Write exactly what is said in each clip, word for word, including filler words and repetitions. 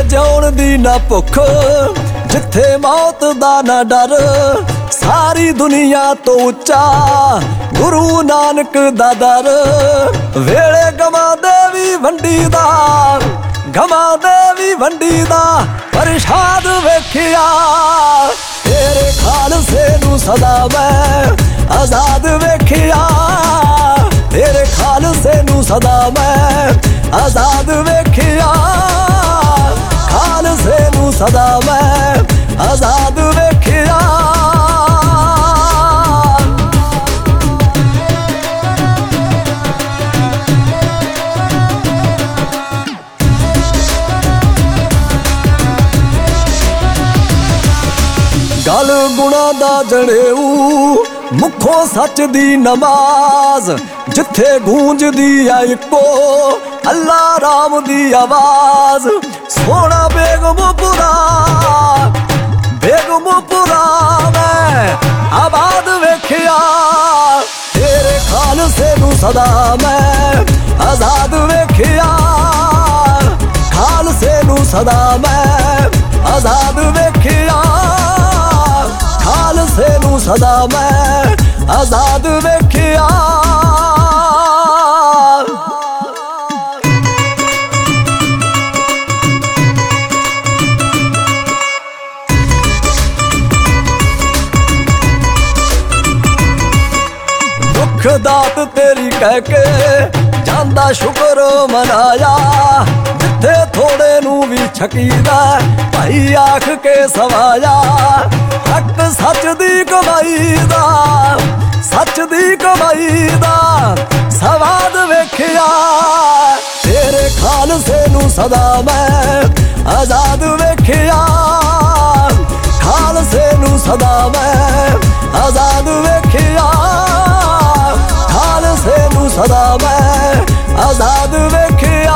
ਜਿਉਣ ਦੀ ਨਾ ਭੁੱਖ, ਜਿੱਥੇ ਮੌਤ ਦਾ ਨਾ ਡਰ। ਸਾਰੀ ਦੁਨੀਆ ਤੋਂ ਉੱਚਾ ਗੁਰੂ ਨਾਨਕ ਦਾ ਦਰ। ਵੇਲੇ ਗਮਾਂ ਦੇ ਵੀ ਵੰਡੀ ਦਾ, ਗਮਾਂ ਦੇ ਵੀ ਵੰਡੀ ਦਾ ਪ੍ਰਸ਼ਾਦ ਵੇਖਿਆ। ਤੇਰੇ ਖਾਲਸੇ ਨੂੰ ਸਦਾ ਮੈਂ ਆਜ਼ਾਦ ਵੇਖਿਆ। ਤੇਰੇ ਖਾਲਸੇ ਨੂੰ ਸਦਾ ਮੈਂ ਆਜ਼ਾਦ ਵੇਖਿਆ। ਖਾਲਸੇ ਨੂੰ ਸਦਾ ਮੈਂ ਆਜ਼ਾਦ ਵੇਖਿਆ। ਗਲ ਗੁਣਾ ਦਾ ਜਣੇਊ, ਮੁੱਖੋਂ ਸੱਚ ਦੀ ਨਮਾਜ਼। ਜਿੱਥੇ ਗੂੰਜਦੀ ਆ ਇੱਕੋ ਅੱਲਾ ਰਾਮ ਦੀ ਆਵਾਜ਼। ਸੋਹਣਾ ਬੇਗਮਪੁਰਾ, ਬੇਗਮਪੁਰਾ ਮੈਂ ਆਬਾਦ ਵੇਖਿਆ। ਤੇਰੇ ਖਾਲਸੇ ਨੂੰ ਸਦਾ ਮੈਂ ਆਜ਼ਾਦ ਵੇਖਿਆ। ਖਾਲਸੇ ਨੂੰ ਸਦਾ ਮੈਂ ਆਜ਼ਾਦ ਵੇਖਿਆ। ਖਾਲਸੇ ਨੂੰ ਸਦਾ ਮੈਂ ਆਜ਼ਾਦ ਵੇਖਿਆ। ਦੁੱਖ ਦਾਤ ਤੇਰੀ ਕਹਿ ਕੇ ਜਾਂਦਾ ਸ਼ੁਕਰ ਮਨਾਇਆ। ਜਿੱਥੇ ਥੋੜੇ ਨੂੰ ਵੀ ਛਕੀਦਾ ਭਾਈ ਆਖ ਕੇ ਸਵਾਇਆ। ਹੱਕ ਸੱਚ ਦੀ ਕਮਾਈ ਦਾ, ਸੱਚ ਦੀ ਕਮਾਈ ਦਾ ਸਵਾਦ ਵੇਖਿਆ। ਤੇਰੇ ਖਾਲਸੇ ਨੂੰ ਸਦਾ ਮੈਂ ਆਜ਼ਾਦ ਵੇਖਿਆ। ਖਾਲਸੇ ਨੂੰ ਸਦਾ ਮੈਂ ਆਜ਼ਾਦ ਵੇਖਿਆ। ਖਾਲਸੇ ਨੂੰ ਸਦਾ ਮੈਂ ਆਜ਼ਾਦ ਵੇਖਿਆ।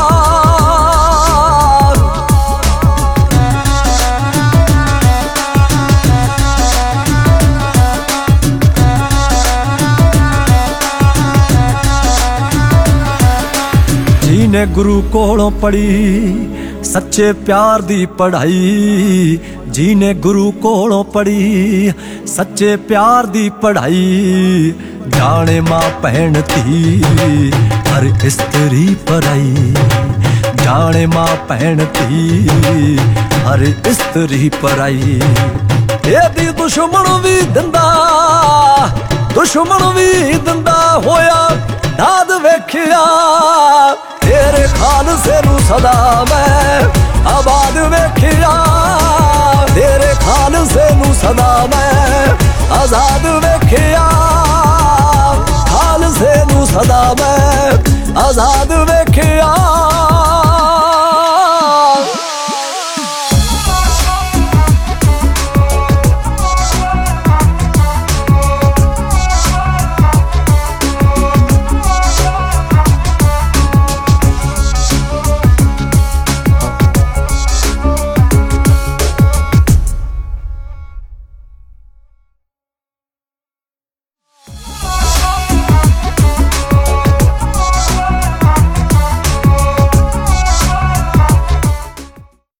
ਜਿਹਨੇ ਗੁਰੂ ਕੋਲੋਂ ਪੜ੍ਹੀ ਸੱਚੇ ਪਿਆਰ ਦੀ ਪੜ੍ਹਾਈ। ਜਿਹਨੇ ਗੁਰੂ ਕੋਲੋਂ ਪੜ੍ਹੀ ਸੱਚੇ ਪਿਆਰ ਦੀ ਪੜ੍ਹਾਈ। ਜਾਣੇ ਮਾਂ ਭੈਣ ਧੀ ਹਰ ਇਸਤਰੀ ਪਰਾਈ। ਜਾਣੇ ਮਾਂ ਭੈਣ ਧੀ ਹਰ ਇਸਤਰੀ ਪਰਾਈ। ਇਹਦੀ ਦੁਸ਼ਮਣ ਵੀ ਦਿੰਦਾ, ਦੁਸ਼ਮਣ ਵੀ ਦਿੰਦਾ ਹੋਇਆ ਦਾਦ ਵੇਖਿਆ। ਤੇਰੇ ਖਾਲਸੇ ਨੂੰ ਸਦਾ ਮੈਂ ਆਬਾਦ ਵੇਖਿਆ। ਤੇਰੇ ਖਾਲਸੇ ਨੂੰ ਸਦਾ ਮੈਂ ਆਜ਼ਾਦ ਵੇਖਿਆ। ਖਾਲਸੇ ਨੂੰ ਸਦਾ ਮੈਂ ਆਜ਼ਾਦ